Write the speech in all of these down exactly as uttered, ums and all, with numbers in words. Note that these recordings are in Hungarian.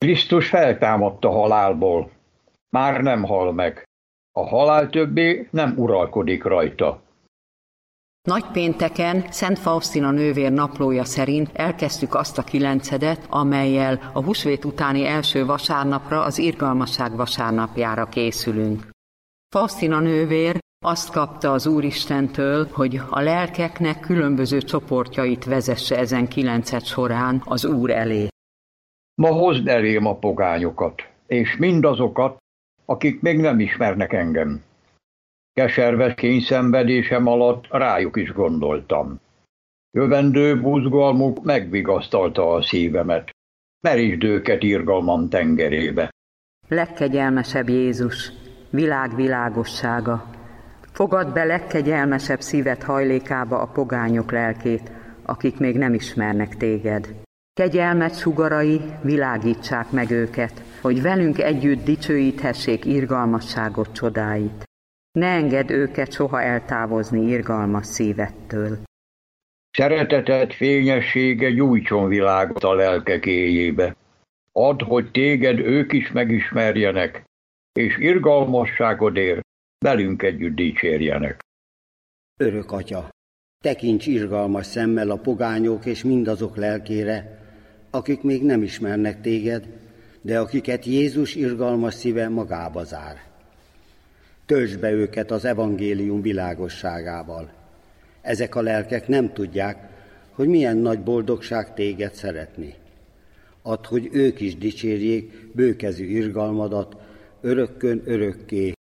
Krisztus feltámadt a halálból. Már nem hal meg. A halál többé nem uralkodik rajta. Nagypénteken Szent Faustina nővér naplója szerint elkezdtük azt a kilencedet, amellyel a húsvét utáni első vasárnapra, az irgalmasság vasárnapjára készülünk. Faustina nővér azt kapta az Úristentől, hogy a lelkeknek különböző csoportjait vezesse ezen kilenced során az Úr elé. Ma hozd elém a pogányokat, és mindazokat, akik még nem ismernek engem. Keserves kényszenvedésem alatt rájuk is gondoltam. Jövendő buzgalmuk megvigasztalta a szívemet. Merítsd őket irgalmam tengerébe. Legkegyelmesebb Jézus, világ világossága, fogadd be legkegyelmesebb szíved hajlékába a pogányok lelkét, akik még nem ismernek téged. Kegyelmed sugarai világítsák meg őket, hogy velünk együtt dicsőíthessék irgalmasságot csodáit. Ne engedd őket soha eltávozni irgalmas szívettől. Szereteted fényessége gyújtson világot a lelkek éjébe. Add, hogy téged ők is megismerjenek, és irgalmasságodért velünk együtt dicsérjenek. Örök Atya, tekints irgalmas szemmel a pogányok és mindazok lelkére, akik még nem ismernek téged, de akiket Jézus irgalmas szíve magába zár. Töltsd be őket az evangélium világosságával. Ezek a lelkek nem tudják, hogy milyen nagy boldogság téged szeretni. Add, hogy ők is dicsérjék bőkezű irgalmadat örökkön örökké.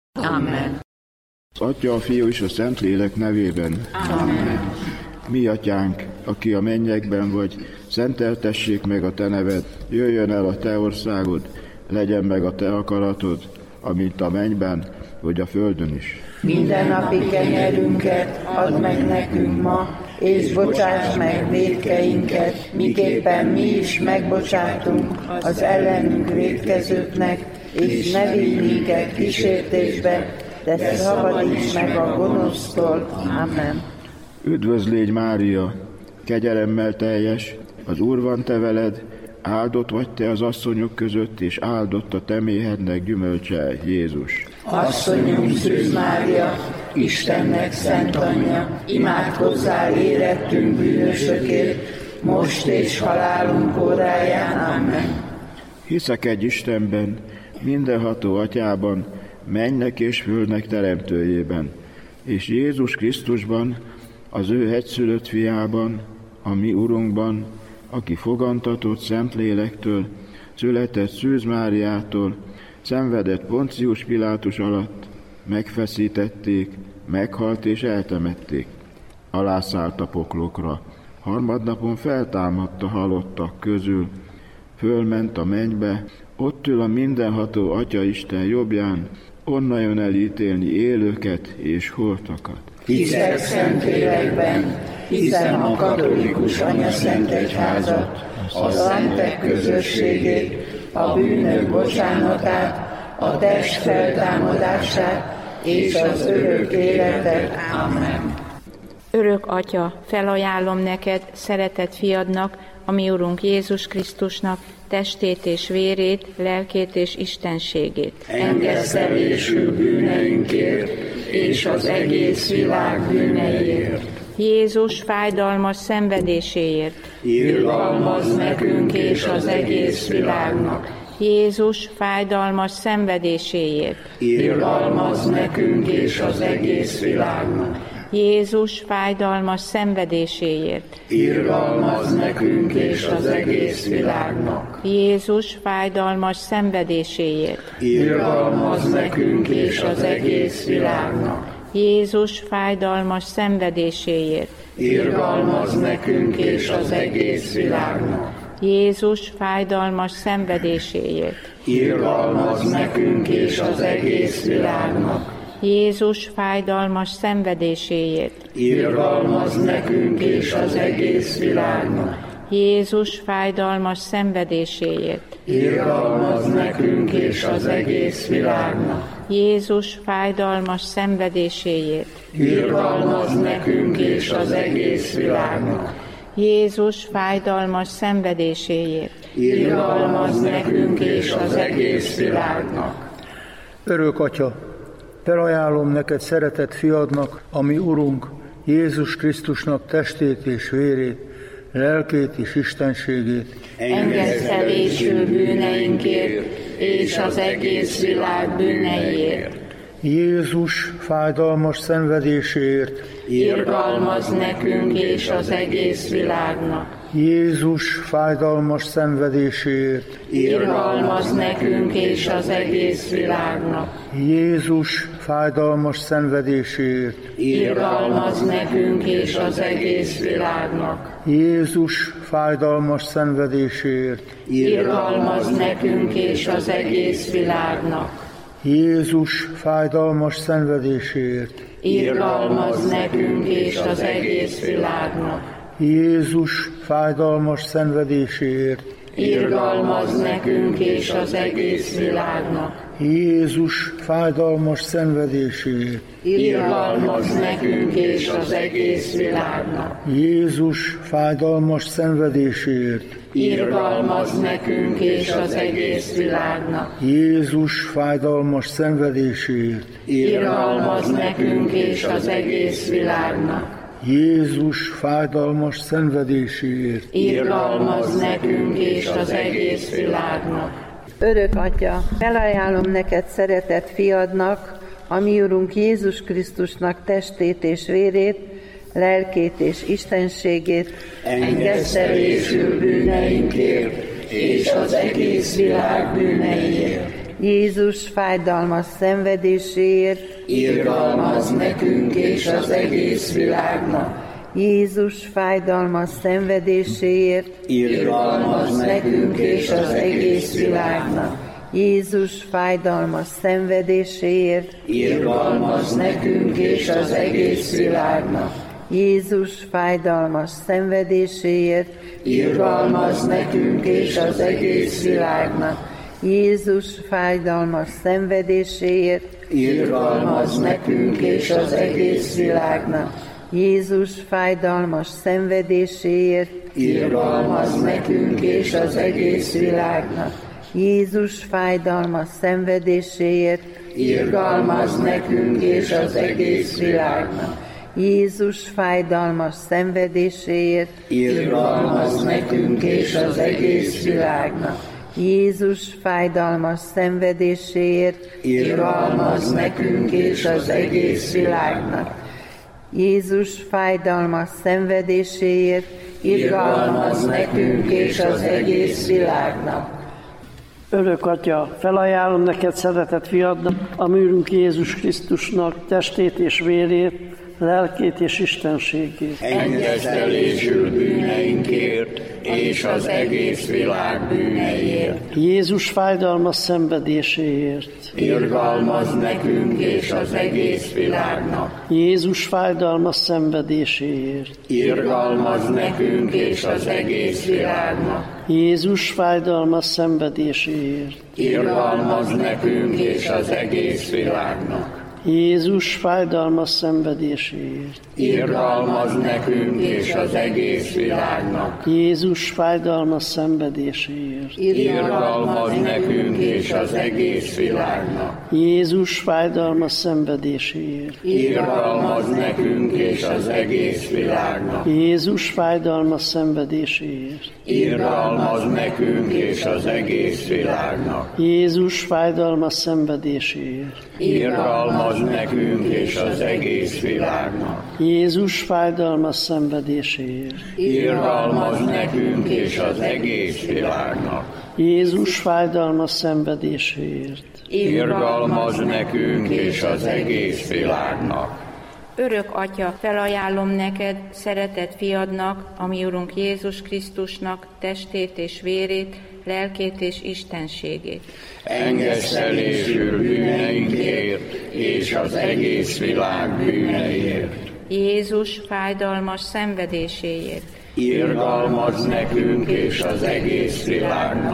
Amen. Az Atya, a Fiú és a Szentlélek nevében. Amen. Mi Atyánk, aki a mennyekben vagy, szenteltessék meg a te neved, jöjjön el a te országod, legyen meg a te akaratod, amint a mennyben, vagy a földön is. Mindennapi kenyerünket add meg nekünk ma, és bocsáss meg vétkeinket, miképpen mi is megbocsátunk az ellenünk vétkezőknek, és ne vigy minket kísértésbe, de szabadíts meg a gonosztól. Amen. Üdvözl légy, Mária, kegyelemmel teljes, az Úr van te veled, áldott vagy te az asszonyok között, és áldott a te méhednek gyümölcse, Jézus. Asszonyunk Szűz Mária, Istennek szent anyja, imádkozzál érettünk bűnösökért, most és halálunk óráján. Amen. Hiszek egy Istenben, mindenható Atyában, mennynek és földnek teremtőjében, és Jézus Krisztusban, az ő egyszülött fiában, a mi Urunkban, aki fogantatott Szentlélektől, született Szűz Máriától, szenvedett Poncius Pilátus alatt, megfeszítették, meghalt és eltemették. Alászállt a poklokra, harmadnapon feltámadt a halottak közül, fölment a mennybe, ott ül a mindenható Atya Isten jobbján, onnan jön elítélni élőket és holtakat. Hiszek Szentlélekben, hiszem a katolikus anyaszent egyházat, a szentek közösségét, a bűnök bocsánatát, a test feltámadását és az örök életet. Amen. Örök Atya, felajánlom neked, szeretett fiadnak, a mi Urunk Jézus Krisztusnak, testét és vérét, lelkét és istenségét. Engesztelésű bűneinkért és az egész világ bűneiért. Jézus fájdalmas szenvedéséért. Irgalmazz nekünk és az egész világnak. Jézus fájdalmas szenvedéséért. Irgalmazz nekünk és az egész világnak. Jézus fájdalmas szenvedéséért. Irgalmazz nekünk és az egész világnak. Jézus fájdalmas szenvedéséért. Irgalmazz nekünk és az egész világnak. Jézus fájdalmas szenvedéséért. Irgalmazz nekünk és az egész világnak. Jézus fájdalmas szenvedéséért. Irgalmazz nekünk és az egész világnak. Jézus fájdalmas szenvedéséért. Irgalmazz nekünk és az egész világnak. Jézus fájdalmas szenvedéséért. Irgalmazz nekünk és az egész világnak. Jézus fájdalmas szenvedéséért. Irgalmazz nekünk és az egész világnak. Jézus fájdalmas szenvedéséért. Irgalmazz nekünk és az egész világnak. Örök Atya, felajánlom neked szeretett fiadnak, a mi Urunk, Jézus Krisztusnak testét és vérét, lelkét és istenségét. Engedd el végső bűneinkért és az egész világ bűneiért. Jézus fájdalmas szenvedéséért. Irgalmazz nekünk és az egész világnak. Jézus fájdalmas szenvedéséért. Irgalmazz nekünk és az egész világnak. Jézus fájdalmas szenvedéséért. Irgalmazz nekünk és az egész világnak. Jézus fájdalmas szenvedéséért. Irgalmazz nekünk és az egész világnak. Jézus fájdalmas szenvedéséért. Irgalmazz nekünk és az egész világnak. Jézus fájdalmas szenvedéséért. Irgalmazz nekünk és az egész világnak. Jézus fájdalmas szenvedéséért. Irgalmazz nekünk és az egész világnak. Jézus fájdalmas szenvedéséért. Irgalmazz nekünk és az egész világnak. Jézus fájdalmas szenvedéséért. Irgalmazz nekünk és az egész világnak. Jézus fájdalmas szenvedéséért. Irgalmazz nekünk és az egész világnak. Örök Atya, felajánlom neked szeretett fiadnak, a mi Urunk Jézus Krisztusnak testét és vérét, lelkét és istenségét. Engedd el végső bűneinkért és az egész világ bűneiért. Jézus fájdalmas szenvedéséért. Irgalmazz nekünk és az egész világnak. Jézus fájdalmas szenvedéséért. Irgalmazz nekünk és az egész világnak. Jézus fájdalmas szenvedéséért. Irgalmazz nekünk és az egész világnak. Jézus fájdalmas szenvedéséért. Irgalmazz nekünk és az egész világnak. Jézus fájdalmas szenvedéséért. Irgalmazz nekünk és az egész világnak. Jézus fájdalmas szenvedéséért. Irgalmazz nekünk és az egész világnak. Jézus fájdalmas szenvedéséért. Irgalmazz nekünk és az egész világnak. Jézus fájdalmas szenvedéséért. Irgalmazz nekünk és az egész világnak. Jézus fájdalmas szenvedéséért. Irgalmazz nekünk és az egész világnak. Jézus fájdalmas szenvedéséért. Irgalmazz nekünk és az egész világnak. Örök Atya, felajánlom neked szeretett fiadnak, a mi Urunk Jézus Krisztusnak testét és vérét, lelkét és istenségét. Engedd el végső bűneinkért és az egész világ bűneiért. Jézus fájdalmas szenvedéséért. Irgalmazz nekünk és az egész világnak. Jézus fájdalmas szenvedéséért. Irgalmazz nekünk és az egész világnak. Jézus fájdalmas szenvedéséért. Irgalmazz nekünk és az egész világnak. Jézus fájdalmas szenvedéséért. Irgalmazz nekünk és az egész világnak. Jézus fájdalmas szenvedéséért. Irgalmazz nekünk és az egész világnak. Jézus fájdalmas szenvedéséért. Irgalmazz nekünk és az egész világnak. Jézus fájdalmas szenvedéséért. Irgalmazz nekünk és az egész világnak. Jézus fájdalmas szenvedéséért. Irgalmazz nekünk és az egész világnak. Jézus fájdalmas szenvedéséért. Irgalmazz nekünk és az egész világnak. Jézus fájdalmas szenvedéséért. Irgalmazz nekünk és az egész világnak. Örök Atya, felajánlom neked, szeretett fiadnak, a mi Urunk Jézus Krisztusnak testét és vérét, lelkét és istenségét. Engedd el végső bűneinkért és az egész világ bűneiért. Jézus fájdalmas szenvedéséért. Irgalmazz nekünk és az egész világnak.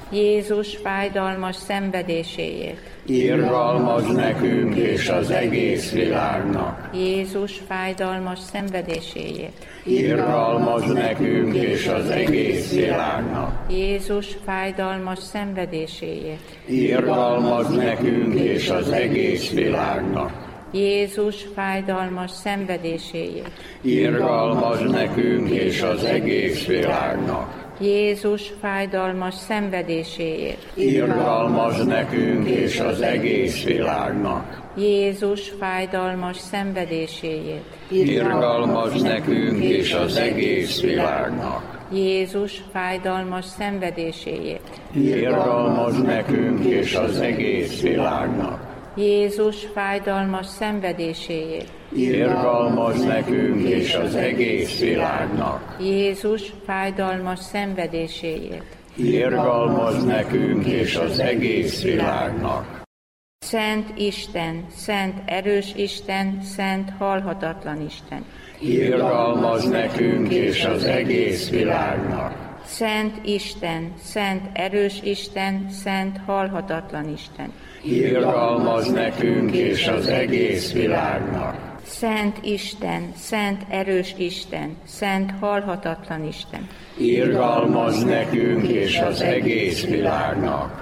Jézus fájdalmas szenvedéséért. Irgalmaz nekünk és az egész világnak. Jézus fájdalmas szenvedéséért. Irgalmaz nekünk és az egész világnak. Jézus fájdalmas szenvedéséért. Irgalmaz nekünk és az egész világnak. Jézus fájdalmas szenvedéséért. Irgalmaz nekünk és az egész világnak. Jézus fájdalmas szenvedéséért. Irgalmaz nekünk és az egész világnak. Jézus fájdalmas szenvedéséért. Irgalmaz nekünk és az egész világnak. Jézus fájdalmas szenvedéséért. Irgalmaz nekünk és az egész világnak. Jézus fájdalmas szenvedéséért. Irgalmaz nekünk és az egész világnak. Jézus fájdalmas szenvedéséért. Irgalmaz nekünk és az egész világnak. Szent Isten, szent erős Isten, szent halhatatlan Isten. Irgalmaz nekünk és az egész világnak. Szent Isten, szent erős Isten, szent halhatatlan Isten. Irgalmaz nekünk és az egész világnak. Szent Isten, szent erős Isten, szent halhatatlan Isten. Irgalmaz nekünk és az egész világnak.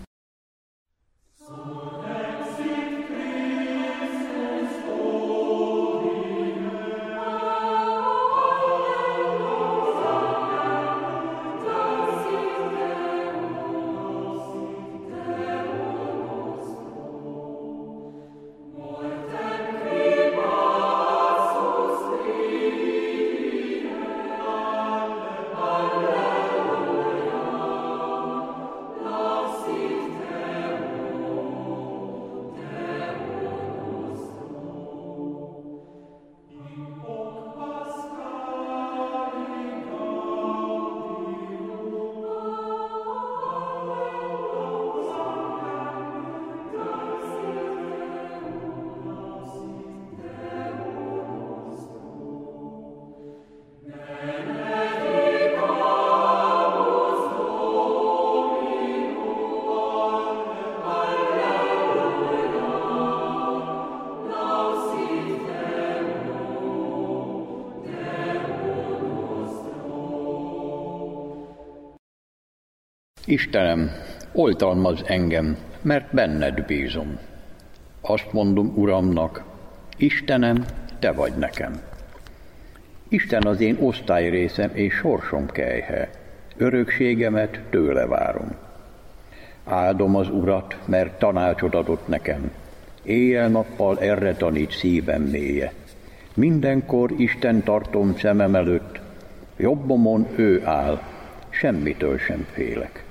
Istenem, oltalmazz engem, mert benned bízom. Azt mondom Uramnak, Istenem, te vagy nekem. Isten az én osztályrészem és sorsom kelyhe, örökségemet tőle várom. Áldom az Urat, mert tanácsot adott nekem, éjjel-nappal erre tanít szívem mélye. Mindenkor Isten tartom szemem előtt, jobbomon ő áll, semmitől sem félek.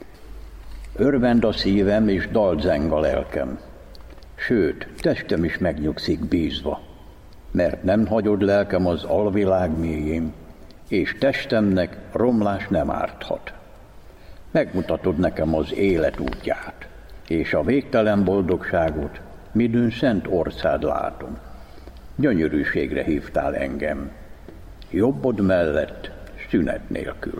Örvend a szívem és dalt zeng a lelkem, sőt, testem is megnyugszik bízva, mert nem hagyod lelkem az alvilág mélyén, és testemnek romlás nem árthat. Megmutatod nekem az élet útját, és a végtelen boldogságot, midőn szent orszád látom. Gyönyörűségre hívtál engem, jobbod mellett szünet nélkül.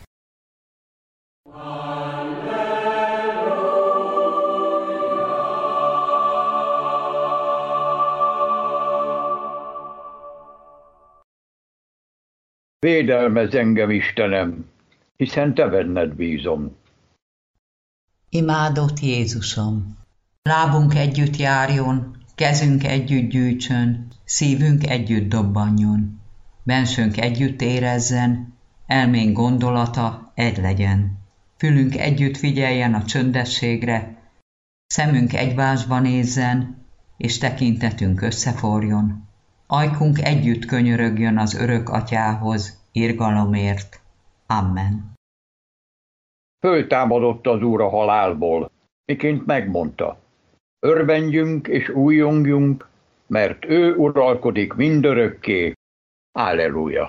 Védelmezz engem, Istenem, hiszen te benned bízom. Imádott Jézusom, lábunk együtt járjon, kezünk együtt gyűjtsön, szívünk együtt dobbanjon, bensőnk együtt érezzen, elménk gondolata egy legyen. Fülünk együtt figyeljen a csöndességre, szemünk egymásba nézzen, és tekintetünk összeforjon. Ajkunk együtt könyörögjön az örök atyához, irgalomért. Amen. Föltámadott az Úr a halálból, miként megmondta. Örvendjünk és újjongjunk, mert ő uralkodik mindörökké. Alleluja.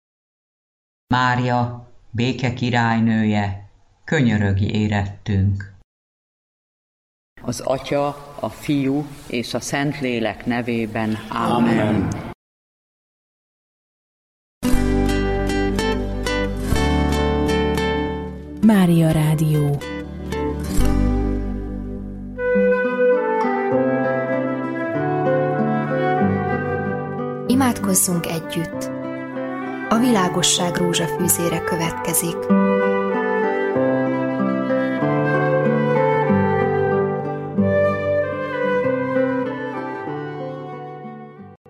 Mária, béke királynője, könyörögj érettünk. Az Atya, a Fiú és a Szentlélek nevében. Amen. Amen. Mária Rádió. Imádkozzunk együtt. A világosság rózsafűzére következik.